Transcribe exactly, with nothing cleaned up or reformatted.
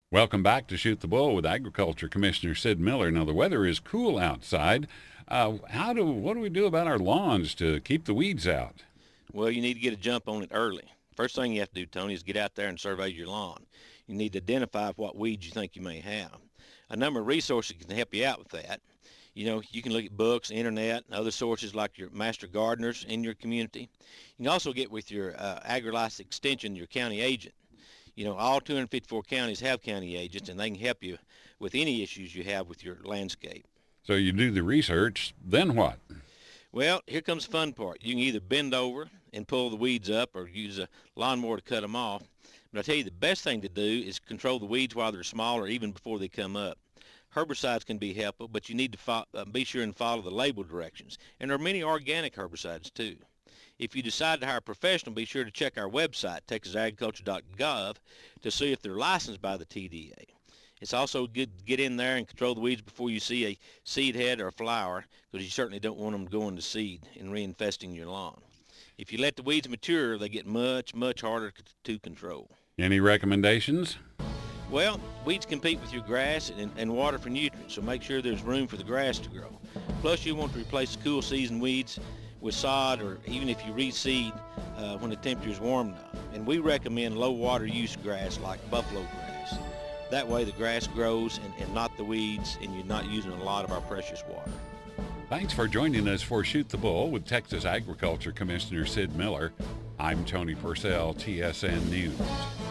Welcome back to Shoot the Bull with Agriculture Commissioner Sid Miller. Now, the weather is cool outside. Uh, how do what do we do about our lawns to keep the weeds out? Well, you need to get a jump on it early. First thing you have to do, Tony, is get out there and survey your lawn. You need to identify what weeds you think you may have. A number of resources can help you out with that. You know, you can look at books, internet, and other sources like your master gardeners in your community. You can also get with your uh, AgriLife Extension, your county agent. You know, all two hundred fifty-four counties have county agents, and they can help you with any issues you have with your landscape. So you do the research, then what? Well, here comes the fun part. You can either bend over and pull the weeds up or use a lawnmower to cut them off. But I tell you, the best thing to do is control the weeds while they're small or even before they come up. Herbicides can be helpful, but you need to fo- uh, be sure and follow the label directions. And there are many organic herbicides, too. If you decide to hire a professional, be sure to check our website, texas agriculture dot gov, to see if they're licensed by the T D A. It's also good to get in there and control the weeds before you see a seed head or a flower, because you certainly don't want them going to seed and reinfesting your lawn. If you let the weeds mature, they get much, much harder c- to control. Any recommendations? Well, weeds compete with your grass and, and water for nutrients, so make sure there's room for the grass to grow. Plus, you want to replace the cool season weeds with sod, or even if you reseed uh, when the temperature is warm enough. And we recommend low water use grass like buffalo grass. That way the grass grows and, and not the weeds, and you're not using a lot of our precious water. Thanks for joining us for Shoot the Bull with Texas Agriculture Commissioner Sid Miller. I'm Tony Purcell, T S N News.